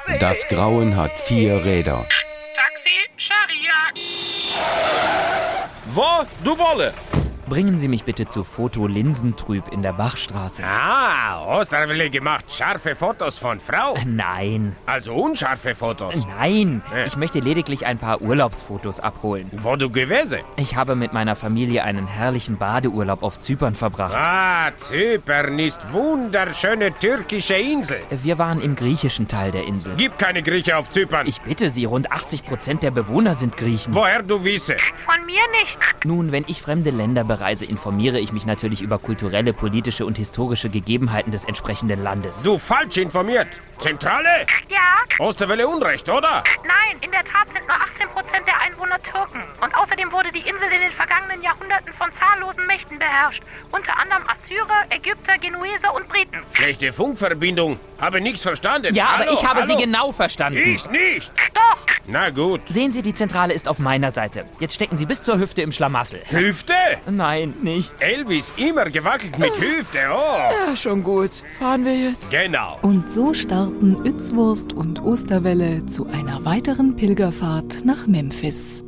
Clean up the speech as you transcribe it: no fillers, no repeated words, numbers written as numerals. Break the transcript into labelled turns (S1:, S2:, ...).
S1: Das Grauen hat 4 Räder.
S2: Taxi, Scharia.
S3: Wo? Du wolle?
S4: Bringen Sie mich bitte zu Foto Linsentrüb in der Bachstraße.
S3: Osterwille gemacht scharfe Fotos von Frau.
S4: Nein.
S3: Also unscharfe Fotos.
S4: Nein, ich möchte lediglich ein paar Urlaubsfotos abholen.
S3: Wo du gewesen?
S4: Ich habe mit meiner Familie einen herrlichen Badeurlaub auf Zypern verbracht.
S3: Zypern ist wunderschöne türkische Insel.
S4: Wir waren im griechischen Teil der Insel.
S3: Gibt keine Grieche auf Zypern.
S4: Ich bitte Sie, rund 80% der Bewohner sind Griechen.
S3: Woher du wisse?
S2: Von mir nicht.
S4: Nun, wenn ich fremde Länder bereise, informiere ich mich natürlich über kulturelle, politische und historische Gegebenheiten des entsprechenden Landes.
S3: Du falsch informiert. Zentrale?
S2: Ja?
S3: Osterwelle Unrecht, oder?
S2: Nein, in der Tat sind nur 18% der Einwohner Türken. Und außerdem wurde die Insel in den vergangenen Jahrhunderten von zahllosen Mächten beherrscht. Unter anderem Assyrer, Ägypter, Genueser und Briten.
S3: Schlechte Funkverbindung. Habe nichts verstanden.
S4: Ja,
S3: Hallo,
S4: aber ich habe
S3: hallo?
S4: Sie genau verstanden.
S3: Ich nicht.
S2: Doch.
S3: Na gut.
S4: Sehen Sie, die Zentrale ist auf meiner Seite. Jetzt stecken Sie bis zur Hüfte im Schlamassel.
S3: Hüfte?
S4: Nein, nicht.
S3: Elvis immer gewackelt mit Hüfte, oh.
S4: Ja, schon gut. Fahren wir jetzt?
S3: Genau.
S5: Und so starten Utzwurst und Osterwelle zu einer weiteren Pilgerfahrt nach Memphis.